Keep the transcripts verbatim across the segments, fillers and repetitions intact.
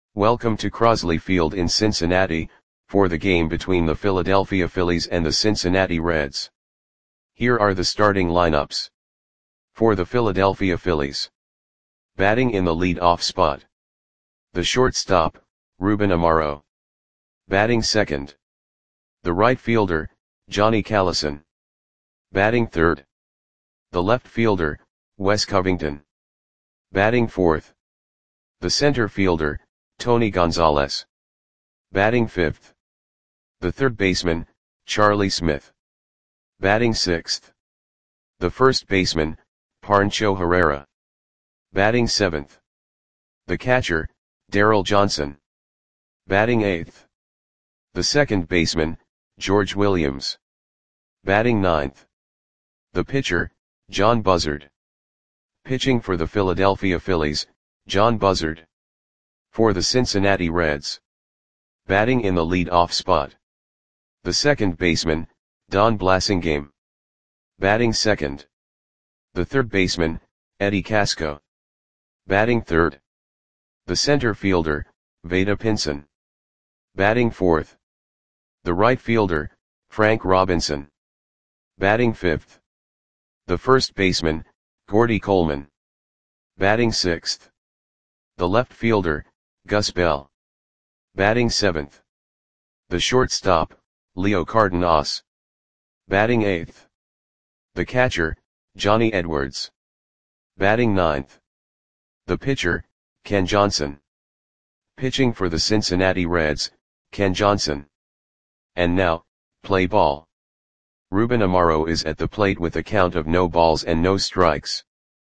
Welcome to Crosley Field in Cincinnati, for the game between the Philadelphia Phillies and the Cincinnati Reds. Here are the starting lineups. For the Philadelphia Phillies. Batting in the lead-off spot. The shortstop, Ruben Amaro. Batting second. The right fielder, Johnny Callison. Batting third. The left fielder, Wes Covington. Batting fourth. The center fielder, Tony Gonzalez. Batting fifth. The third baseman, Charlie Smith. Batting sixth. The first baseman, Pancho Herrera. Batting seventh. The catcher, Daryl Johnson. Batting eighth. The second baseman, George Williams. Batting ninth. The pitcher, John Buzzard. Pitching for the Philadelphia Phillies, John Buzzard. For the Cincinnati Reds. Batting in the lead-off spot. The second baseman, Don Blasingame. Batting second. The third baseman, Eddie Casco. Batting third. The center fielder, Vada Pinson. Batting fourth. The right fielder, Frank Robinson. Batting fifth. The first baseman, Gordy Coleman. Batting sixth. The left fielder, Gus Bell. Batting seventh. The shortstop, Leo Cardenas. Batting eighth. The catcher, Johnny Edwards. Batting ninth. The pitcher, Ken Johnson. Pitching for the Cincinnati Reds, Ken Johnson. And now, play ball. Ruben Amaro is at the plate with a count of no balls and no strikes.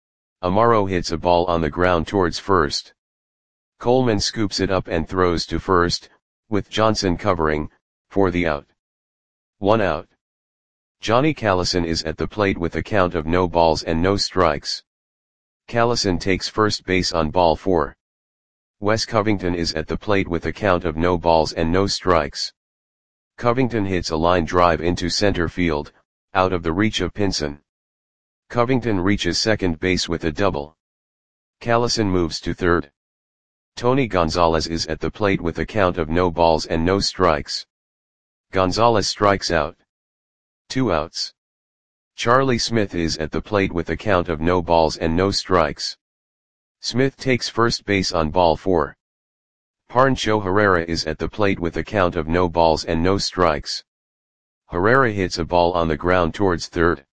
Amaro hits a ball on the ground towards first. Coleman scoops it up and throws to first, with Johnson covering, for the out. One out. Johnny Callison is at the plate with a count of no balls and no strikes. Callison takes first base on ball four. Wes Covington is at the plate with a count of no balls and no strikes. Covington hits a line drive into center field, out of the reach of Pinson. Covington reaches second base with a double. Callison moves to third. Tony Gonzalez is at the plate with a count of no balls and no strikes. Gonzalez strikes out. Two outs. Charlie Smith is at the plate with a count of no balls and no strikes. Smith takes first base on ball four. Pancho Herrera is at the plate with a count of no balls and no strikes. Herrera hits a ball on the ground towards third.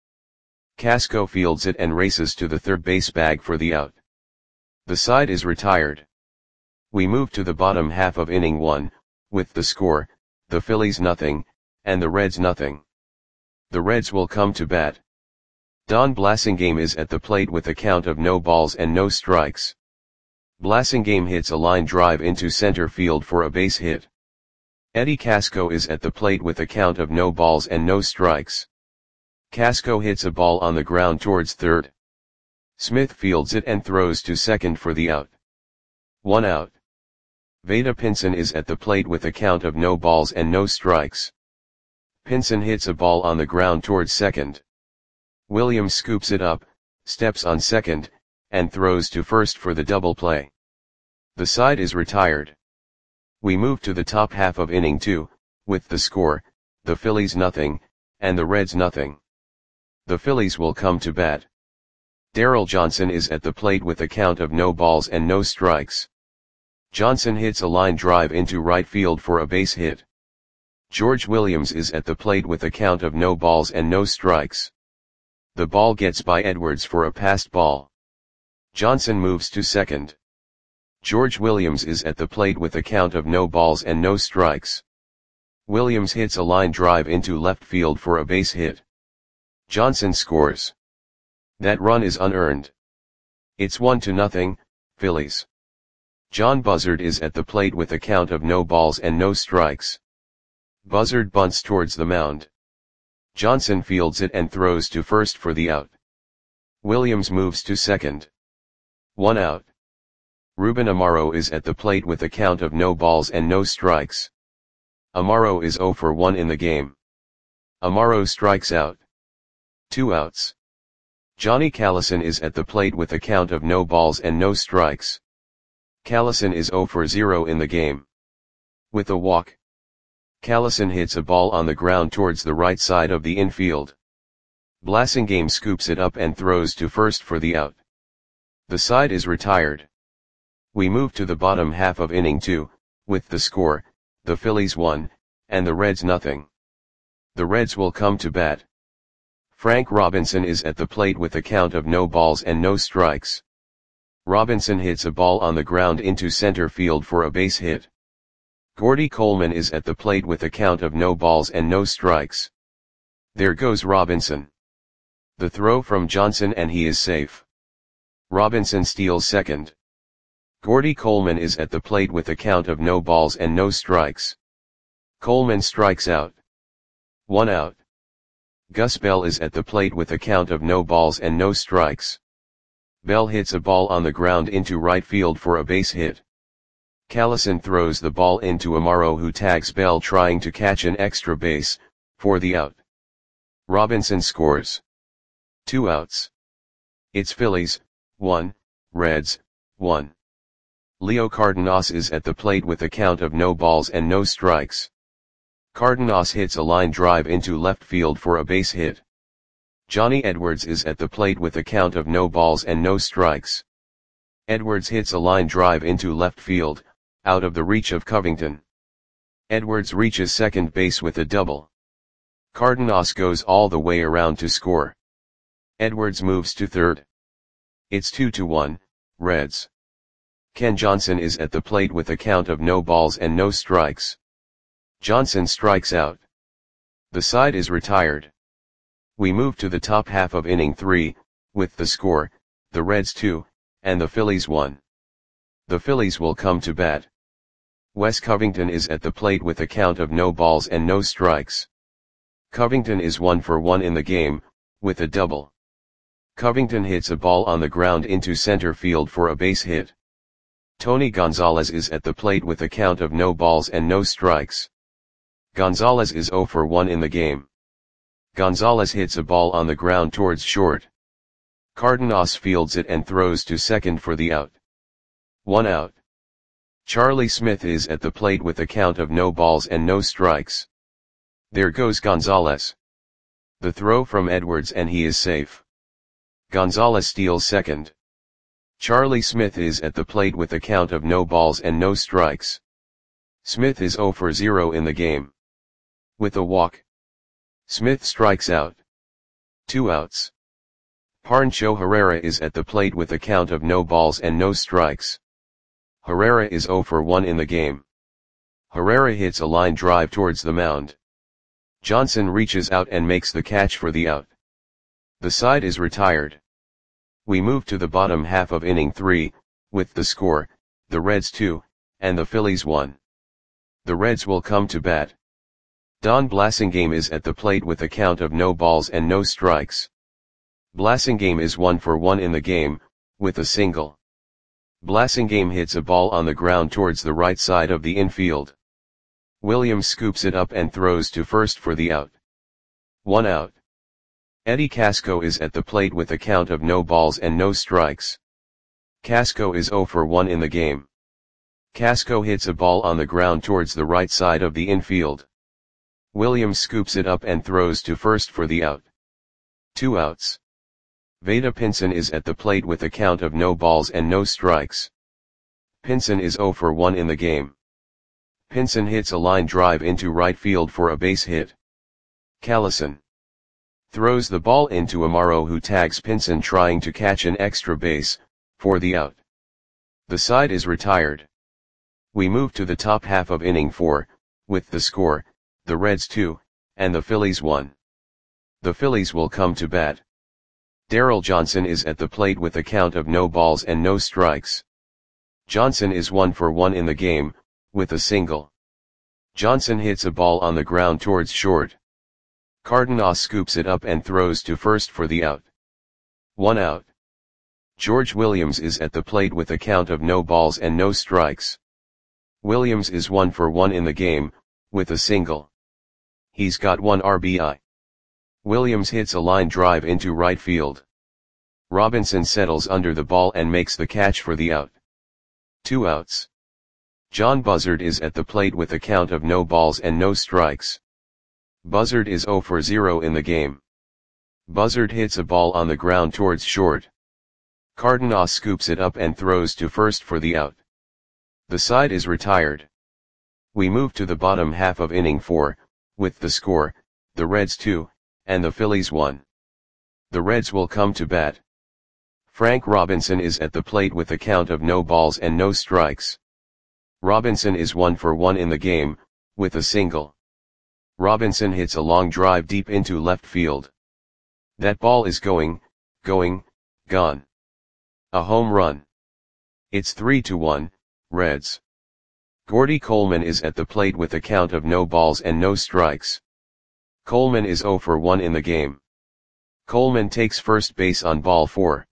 Casco fields it and races to the third base bag for the out. The side is retired. We move to the bottom half of inning one, with the score, the Phillies nothing, and the Reds nothing. The Reds will come to bat. Don Blasingame is at the plate with a count of no balls and no strikes. Blasingame hits a line drive into center field for a base hit. Eddie Casco is at the plate with a count of no balls and no strikes. Casco hits a ball on the ground towards third. Smith fields it and throws to second for the out. One out. Vada Pinson is at the plate with a count of no balls and no strikes. Pinson hits a ball on the ground towards second. Williams scoops it up, steps on second, and throws to first for the double play. The side is retired. We move to the top half of inning two, with the score, the Phillies nothing, and the Reds nothing. The Phillies will come to bat. Daryl Johnson is at the plate with a count of no balls and no strikes. Johnson hits a line drive into right field for a base hit. George Williams is at the plate with a count of no balls and no strikes. The ball gets by Edwards for a passed ball. Johnson moves to second. George Williams is at the plate with a count of no balls and no strikes. Williams hits a line drive into left field for a base hit. Johnson scores. That run is unearned. It's one to nothing, Phillies. John Buzzard is at the plate with a count of no balls and no strikes. Buzzard bunts towards the mound. Johnson fields it and throws to first for the out. Williams moves to second. One out. Ruben Amaro is at the plate with a count of no balls and no strikes. Amaro is zero for one in the game. Amaro strikes out. Two outs. Johnny Callison is at the plate with a count of no balls and no strikes. Callison is zero for zero in the game. With a walk, Callison hits a ball on the ground towards the right side of the infield. Blasingame scoops it up and throws to first for the out. The side is retired. We move to the bottom half of inning two, with the score, the Phillies one, and the Reds nothing. The Reds will come to bat. Frank Robinson is at the plate with a count of no balls and no strikes. Robinson hits a ball on the ground into center field for a base hit. Gordy Coleman is at the plate with a count of no balls and no strikes. There goes Robinson. The throw from Johnson and he is safe. Robinson steals second. Gordy Coleman is at the plate with a count of no balls and no strikes. Coleman strikes out. One out. Gus Bell is at the plate with a count of no balls and no strikes. Bell hits a ball on the ground into right field for a base hit. Callison throws the ball into Amaro, who tags Bell trying to catch an extra base, for the out. Robinson scores. Two outs. It's Phillies, one, Reds, one. Leo Cardenas is at the plate with a count of no balls and no strikes. Cardenas hits a line drive into left field for a base hit. Johnny Edwards is at the plate with a count of no balls and no strikes. Edwards hits a line drive into left field, out of the reach of Covington. Edwards reaches second base with a double. Cardenas goes all the way around to score. Edwards moves to third. It's two to one, Reds. Ken Johnson is at the plate with a count of no balls and no strikes. Johnson strikes out. The side is retired. We move to the top half of inning three, with the score, the Reds two, and the Phillies one. The Phillies will come to bat. Wes Covington is at the plate with a count of no balls and no strikes. Covington is one for one in the game, with a double. Covington hits a ball on the ground into center field for a base hit. Tony Gonzalez is at the plate with a count of no balls and no strikes. Gonzalez is zero for one in the game. Gonzalez hits a ball on the ground towards short. Cardenas fields it and throws to second for the out. One out. Charlie Smith is at the plate with a count of no balls and no strikes. There goes Gonzalez. The throw from Edwards and he is safe. Gonzalez steals second. Charlie Smith is at the plate with a count of no balls and no strikes. Smith is zero for zero in the game. With a walk, Smith strikes out. Two outs. Pancho Herrera is at the plate with a count of no balls and no strikes. Herrera is zero for one in the game. Herrera hits a line drive towards the mound. Johnson reaches out and makes the catch for the out. The side is retired. We move to the bottom half of inning three, with the score, the Reds two, and the Phillies one. The Reds will come to bat. Don Blasingame is at the plate with a count of no balls and no strikes. Blasingame is one for one in the game, with a single. Blasingame hits a ball on the ground towards the right side of the infield. Williams scoops it up and throws to first for the out. One out. Eddie Casco is at the plate with a count of no balls and no strikes. Casco is zero for one in the game. Casco hits a ball on the ground towards the right side of the infield. Williams scoops it up and throws to first for the out. Two outs. Vada Pinson is at the plate with a count of no balls and no strikes. Pinson is zero for one in the game. Pinson hits a line drive into right field for a base hit. Callison throws the ball into Amaro, who tags Pinson trying to catch an extra base, for the out. The side is retired. We move to the top half of inning four, with the score, the Reds two, and the Phillies one. The Phillies will come to bat. Darryl Johnson is at the plate with a count of no balls and no strikes. Johnson is one for one in the game, with a single. Johnson hits a ball on the ground towards short. Cardenas scoops it up and throws to first for the out. One out. George Williams is at the plate with a count of no balls and no strikes. Williams is one for one in the game, with a single. He's got one R B I. Williams hits a line drive into right field. Robinson settles under the ball and makes the catch for the out. Two outs. John Buzzard is at the plate with a count of no balls and no strikes. Buzzard is zero for zero in the game. Buzzard hits a ball on the ground towards short. Cardenas scoops it up and throws to first for the out. The side is retired. We move to the bottom half of inning four, with the score, the Reds two, and the Phillies one. The Reds will come to bat. Frank Robinson is at the plate with a count of no balls and no strikes. Robinson is one for one in the game, with a single. Robinson hits a long drive deep into left field. That ball is going, going, gone. A home run. It's three to one, Reds. Gordy Coleman is at the plate with a count of no balls and no strikes. Coleman is zero for one in the game. Coleman takes first base on ball four.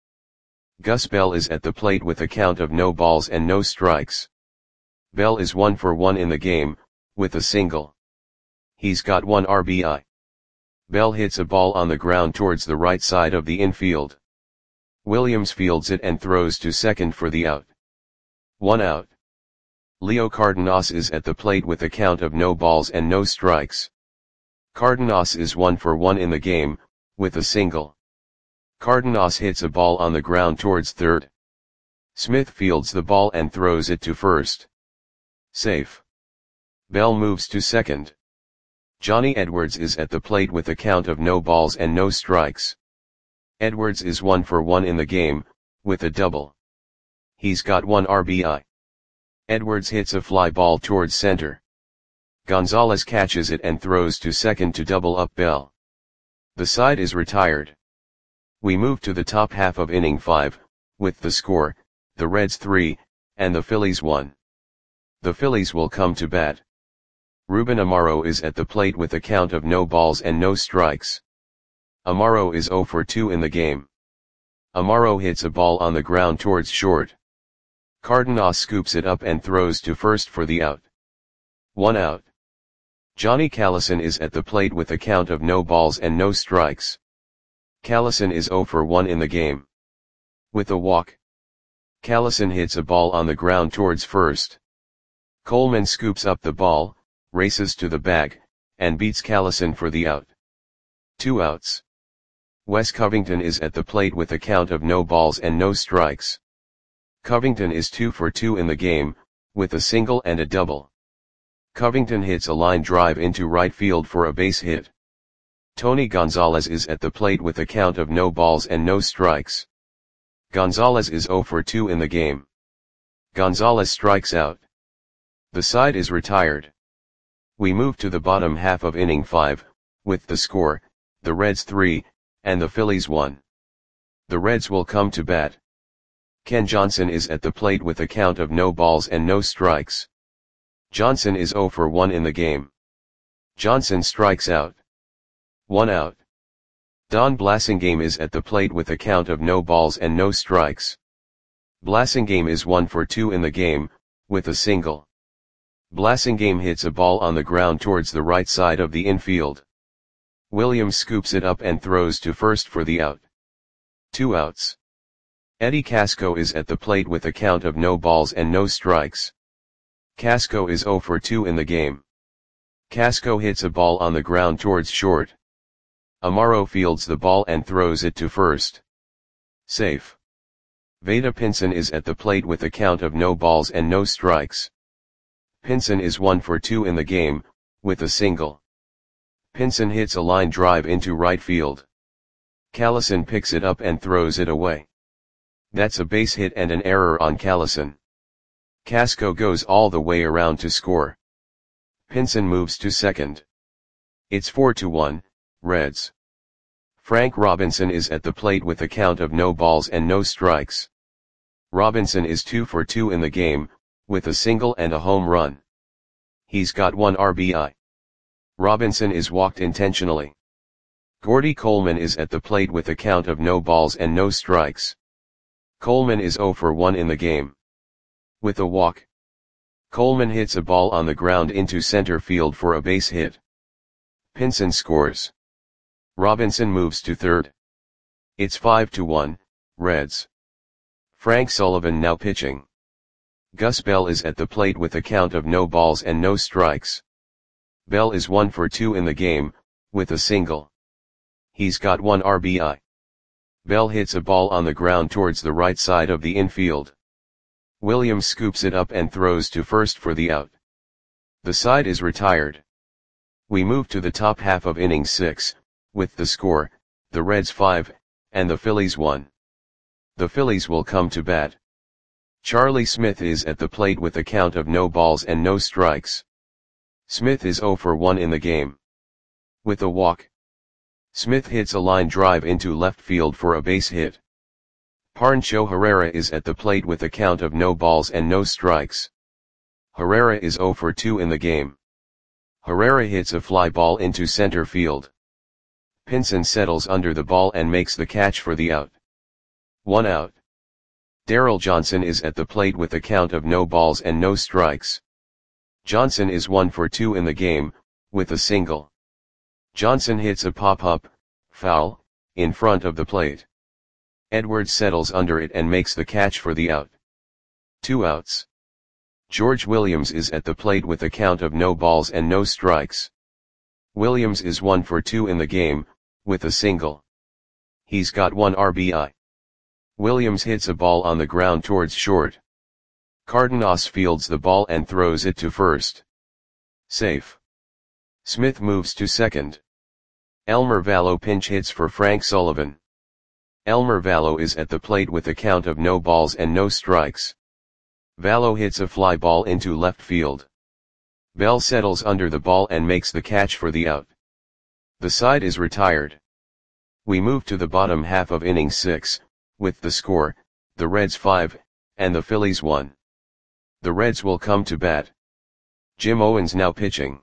Gus Bell is at the plate with a count of no balls and no strikes. Bell is one for one in the game, with a single. He's got one R B I. Bell hits a ball on the ground towards the right side of the infield. Williams fields it and throws to second for the out. One out. Leo Cardenas is at the plate with a count of no balls and no strikes. Cardenas is one for one in the game, with a single. Cardenas hits a ball on the ground towards third. Smith fields the ball and throws it to first. Safe. Bell moves to second. Johnny Edwards is at the plate with a count of no balls and no strikes. Edwards is one for one in the game, with a double. He's got one R B I. Edwards hits a fly ball towards center. Gonzalez catches it and throws to second to double up Bell. The side is retired. We move to the top half of inning five, with the score, the Reds three, and the Phillies one. The Phillies will come to bat. Ruben Amaro is at the plate with a count of no balls and no strikes. Amaro is zero for two in the game. Amaro hits a ball on the ground towards short. Cardenas scoops it up and throws to first for the out. One out. Johnny Callison is at the plate with a count of no balls and no strikes. Callison is zero for one in the game. With a walk. Callison hits a ball on the ground towards first. Coleman scoops up the ball, races to the bag, and beats Callison for the out. Two outs. Wes Covington is at the plate with a count of no balls and no strikes. Covington is two for two in the game, with a single and a double. Covington hits a line drive into right field for a base hit. Tony Gonzalez is at the plate with a count of no balls and no strikes. Gonzalez is zero for two in the game. Gonzalez strikes out. The side is retired. We move to the bottom half of inning five, with the score, the Reds three, and the Phillies one. The Reds will come to bat. Ken Johnson is at the plate with a count of no balls and no strikes. Johnson is zero for one in the game. Johnson strikes out. One out. Don Blasingame is at the plate with a count of no balls and no strikes. Blasingame is one for two in the game, with a single. Blasingame hits a ball on the ground towards the right side of the infield. Williams scoops it up and throws to first for the out. Two outs. Eddie Casco is at the plate with a count of no balls and no strikes. Casco is zero for two in the game. Casco hits a ball on the ground towards short. Amaro fields the ball and throws it to first. Safe. Vada Pinson is at the plate with a count of no balls and no strikes. Pinson is one for two in the game, with a single. Pinson hits a line drive into right field. Callison picks it up and throws it away. That's a base hit and an error on Callison. Casco goes all the way around to score. Pinson moves to second. It's four to one, Reds. Frank Robinson is at the plate with a count of no balls and no strikes. Robinson is two for two in the game, with a single and a home run. He's got one R B I. Robinson is walked intentionally. Gordy Coleman is at the plate with a count of no balls and no strikes. Coleman is zero for one in the game. With a walk. Coleman hits a ball on the ground into center field for a base hit. Pinson scores. Robinson moves to third. It's five to one, Reds. Frank Sullivan now pitching. Gus Bell is at the plate with a count of no balls and no strikes. Bell is one for two in the game, with a single. He's got one R B I. Bell hits a ball on the ground towards the right side of the infield. Williams scoops it up and throws to first for the out. The side is retired. We move to the top half of inning six, with the score, the Reds five, and the Phillies one. The Phillies will come to bat. Charlie Smith is at the plate with a count of no balls and no strikes. Smith is zero for one in the game. With a walk, Smith hits a line drive into left field for a base hit. Pancho Herrera is at the plate with a count of no balls and no strikes. Herrera is zero for two in the game. Herrera hits a fly ball into center field. Pinson settles under the ball and makes the catch for the out. One out. Darryl Johnson is at the plate with a count of no balls and no strikes. Johnson is one for two in the game, with a single. Johnson hits a pop-up, foul, in front of the plate. Edwards settles under it and makes the catch for the out. Two outs. George Williams is at the plate with a count of no balls and no strikes. Williams is one for two in the game, with a single. He's got one R B I. Williams hits a ball on the ground towards short. Cardenas fields the ball and throws it to first. Safe. Smith moves to second. Elmer Vallo pinch hits for Frank Sullivan. Elmer Vallo is at the plate with a count of no balls and no strikes. Vallo hits a fly ball into left field. Bell settles under the ball and makes the catch for the out. The side is retired. We move to the bottom half of inning six, with the score, the Reds five, and the Phillies one. The Reds will come to bat. Jim Owens now pitching.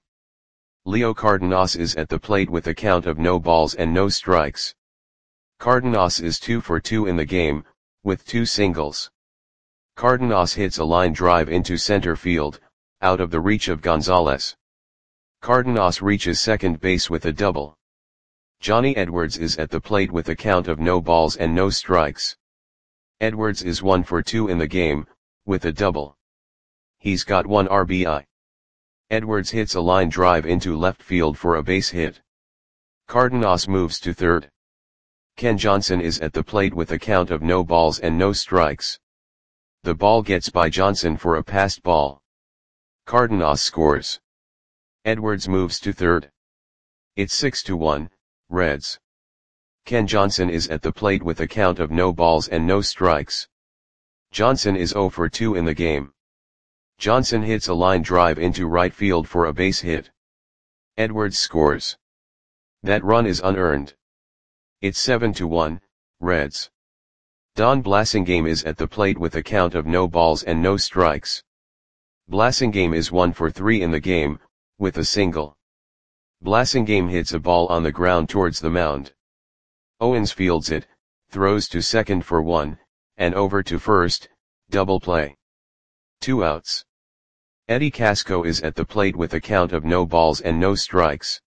Leo Cardenas is at the plate with a count of no balls and no strikes. Cardenas is two for two in the game, with two singles. Cardenas hits a line drive into center field, out of the reach of Gonzalez. Cardenas reaches second base with a double. Johnny Edwards is at the plate with a count of no balls and no strikes. Edwards is one for two in the game, with a double. He's got one R B I. Edwards hits a line drive into left field for a base hit. Cardenas moves to third. Ken Johnson is at the plate with a count of no balls and no strikes. The ball gets by Johnson for a passed ball. Cardenas scores. Edwards moves to third. It's six to one, Reds. Ken Johnson is at the plate with a count of no balls and no strikes. Johnson is zero for two in the game. Johnson hits a line drive into right field for a base hit. Edwards scores. That run is unearned. It's seven to one, Reds. Don Blasingame is at the plate with a count of no balls and no strikes. Blasingame is one for three in the game, with a single. Blasingame hits a ball on the ground towards the mound. Owens fields it, throws to second for one, and over to first, double play. Two outs. Eddie Casco is at the plate with a count of no balls and no strikes.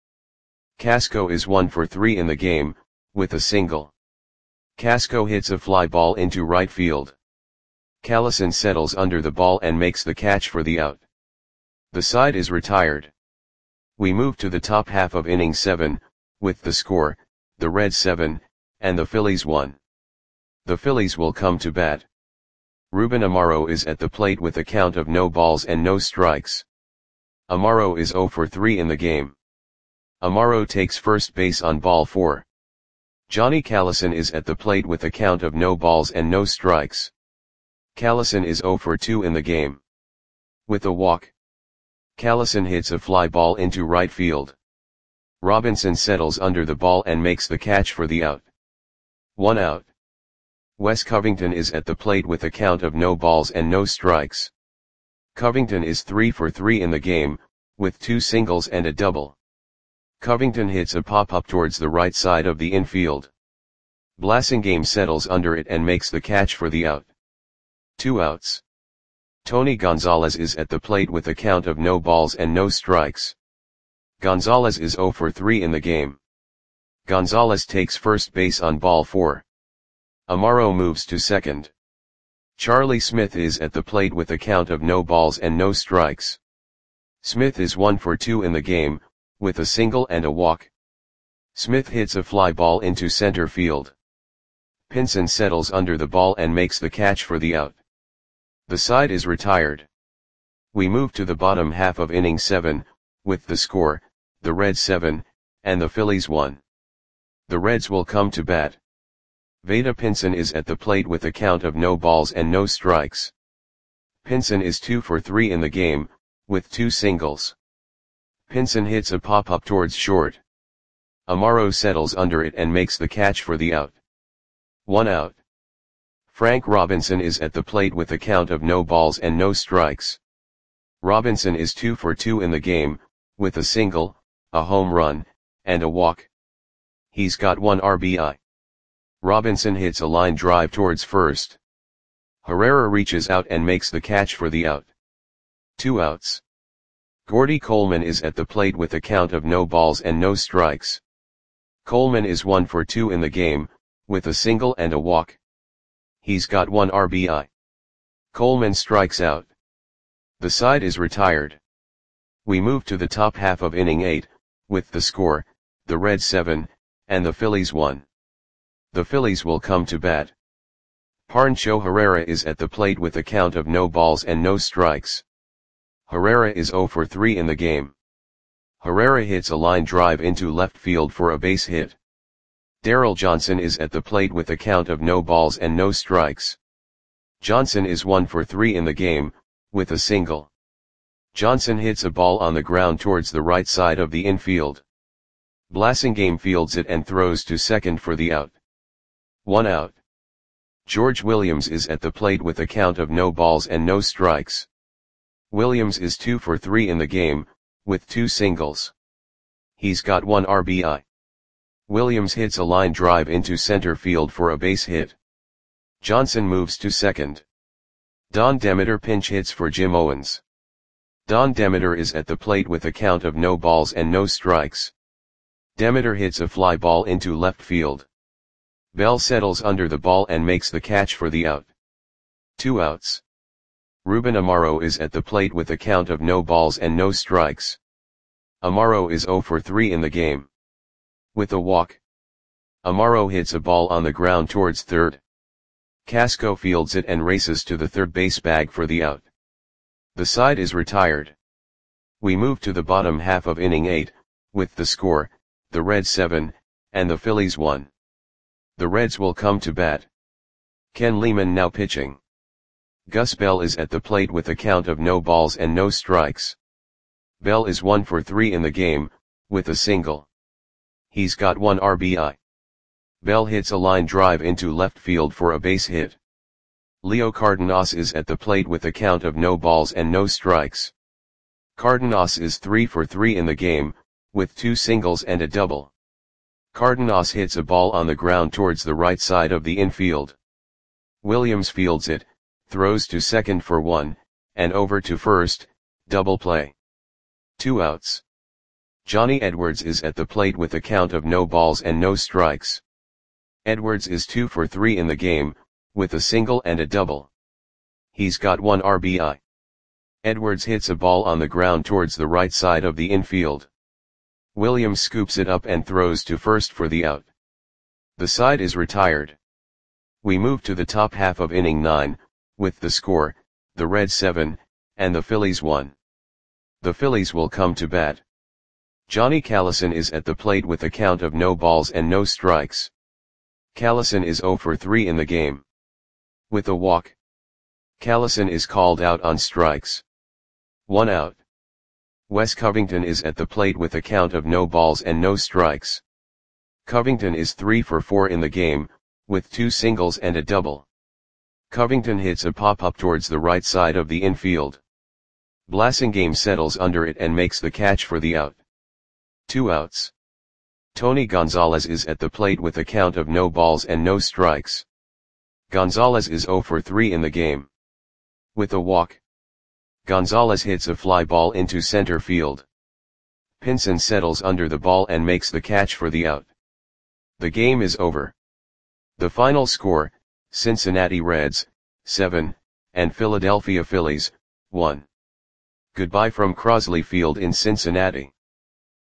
Casco is one for three in the game, with a single. Casco hits a fly ball into right field. Callison settles under the ball and makes the catch for the out. The side is retired. We move to the top half of inning seven, with the score, the Reds seven, and the Phillies one. The Phillies will come to bat. Ruben Amaro is at the plate with a count of no balls and no strikes. Amaro is zero for three in the game. Amaro takes first base on ball four. Johnny Callison is at the plate with a count of no balls and no strikes. Callison is zero for two in the game. With a walk, Callison hits a fly ball into right field. Robinson settles under the ball and makes the catch for the out. One out. Wes Covington is at the plate with a count of no balls and no strikes. Covington is three for three in the game, with two singles and a double. Covington hits a pop-up towards the right side of the infield. Blasingame settles under it and makes the catch for the out. Two outs. Tony Gonzalez is at the plate with a count of no balls and no strikes. Gonzalez is zero for three in the game. Gonzalez takes first base on ball four. Amaro moves to second. Charlie Smith is at the plate with a count of no balls and no strikes. Smith is one for two in the game, with a single and a walk. Smith hits a fly ball into center field. Pinson settles under the ball and makes the catch for the out. The side is retired. We move to the bottom half of inning seven, with the score, the Reds seven, and the Phillies one. The Reds will come to bat. Vada Pinson is at the plate with a count of no balls and no strikes. Pinson is two for three in the game, with two singles. Pinson hits a pop-up towards short. Amaro settles under it and makes the catch for the out. One out. Frank Robinson is at the plate with a count of no balls and no strikes. Robinson is two for two in the game, with a single, a home run, and a walk. He's got one R B I. Robinson hits a line drive towards first. Herrera reaches out and makes the catch for the out. Two outs. Gordy Coleman is at the plate with a count of no balls and no strikes. Coleman is one for two in the game, with a single and a walk. He's got one R B I. Coleman strikes out. The side is retired. We move to the top half of inning eight, with the score, the Reds seven, and the Phillies one. The Phillies will come to bat. Pancho Herrera is at the plate with a count of no balls and no strikes. Herrera is zero for three in the game. Herrera hits a line drive into left field for a base hit. Darryl Johnson is at the plate with a count of no balls and no strikes. Johnson is one for three in the game, with a single. Johnson hits a ball on the ground towards the right side of the infield. Blasingame fields it and throws to second for the out. One out. George Williams is at the plate with a count of no balls and no strikes. Williams is two for three in the game, with two singles. He's got one R B I. Williams hits a line drive into center field for a base hit. Johnson moves to second. Don Demeter pinch hits for Jim Owens. Don Demeter is at the plate with a count of no balls and no strikes. Demeter hits a fly ball into left field. Bell settles under the ball and makes the catch for the out. Two outs. Ruben Amaro is at the plate with a count of no balls and no strikes. Amaro is zero for three in the game. With a walk. Amaro hits a ball on the ground towards third. Casco fields it and races to the third base bag for the out. The side is retired. We move to the bottom half of inning eight, with the score, the Reds seven, and the Phillies one. The Reds will come to bat. Ken Lehman now pitching. Gus Bell is at the plate with a count of no balls and no strikes. Bell is one for three in the game, with a single. He's got one R B I. Bell hits a line drive into left field for a base hit. Leo Cardenas is at the plate with a count of no balls and no strikes. Cardenas is three for three in the game, with two singles and a double. Cardenas hits a ball on the ground towards the right side of the infield. Williams fields it, throws to second for one, and over to first, double play. Two outs. Johnny Edwards is at the plate with a count of no balls and no strikes. Edwards is two for three in the game, with a single and a double. He's got one R B I. Edwards hits a ball on the ground towards the right side of the infield. Williams scoops it up and throws to first for the out. The side is retired. We move to the top half of inning nine, with the score, the Reds seven, and the Phillies one. The Phillies will come to bat. Johnny Callison is at the plate with a count of no balls and no strikes. Callison is zero for three in the game. With a walk. Callison is called out on strikes. One out. Wes Covington is at the plate with a count of no balls and no strikes. Covington is three for four in the game, with two singles and a double. Covington hits a pop-up towards the right side of the infield. Blasingame settles under it and makes the catch for the out. Two outs. Tony Gonzalez is at the plate with a count of no balls and no strikes. Gonzalez is zero for three in the game. With a walk. Gonzalez hits a fly ball into center field. Pinson settles under the ball and makes the catch for the out. The game is over. The final score, Cincinnati Reds, seven, and Philadelphia Phillies, one. Goodbye from Crosley Field in Cincinnati.